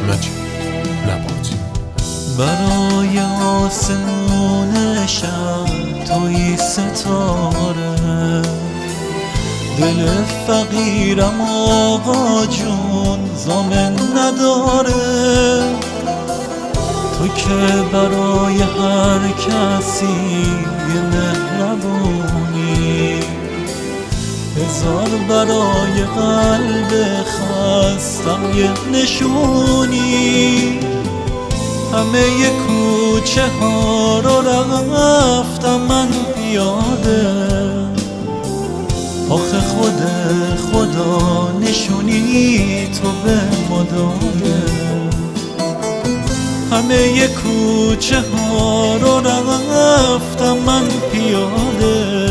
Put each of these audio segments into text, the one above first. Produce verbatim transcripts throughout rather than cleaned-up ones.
مجید لباتی. برای آسمون شب توی ستاره، دل فقیرم آقا جون ضامن نداره. تو که برای هر کسی یه مهربونی، هزار برای قلب خستم یه نشونی. همه ی کوچه ها رو رفتم من پیاده، آخه خود خدا نشونی تو به ما داده. همه ی کوچه ها رو رفتم من پیاده،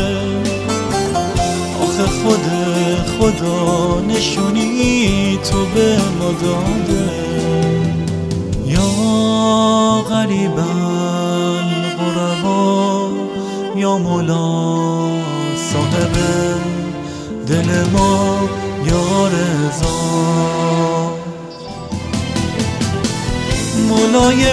آخه خود خدا نشونی تو به ما داده. یا غریب الغربا یا مولا صاحب دل ما یا رضا، مولای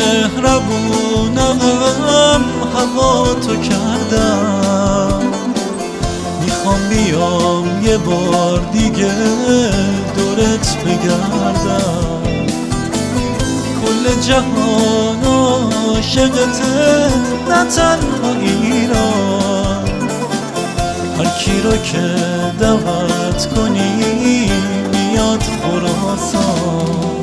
مهربونم هوا تو کردم. میخوام بیام یه بار دیگه دورت بگردم، کل جهان عاشقته نه تنها ایران. هر کی رو که دعوت کنی میاد خراسان.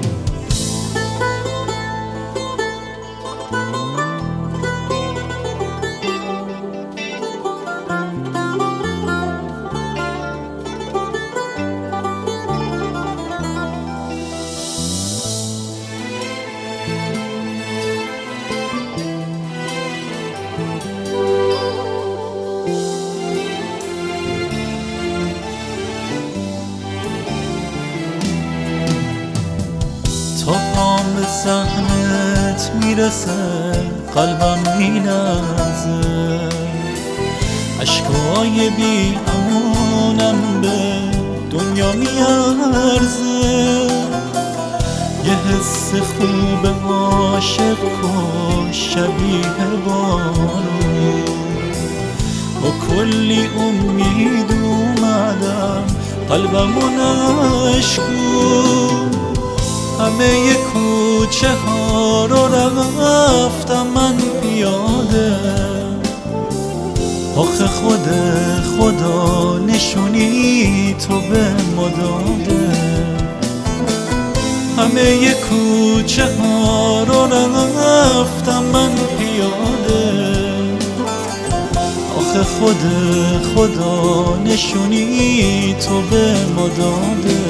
تا پام به صحنت میرسه قلبم میلرزه، عشقای بی امونم به دنیا میارزه. یه حس خوب عاشق کش شبیه بارون، با کلی امید اومدم قلبمو نشکون. همه ی کوچه ها رو رفتم من پیاده، آخه خود خدا نشونی تو به ما داده. همه ی کوچه ها رو رفتم من پیاده، آخه خود خدا نشونی تو به ما داده.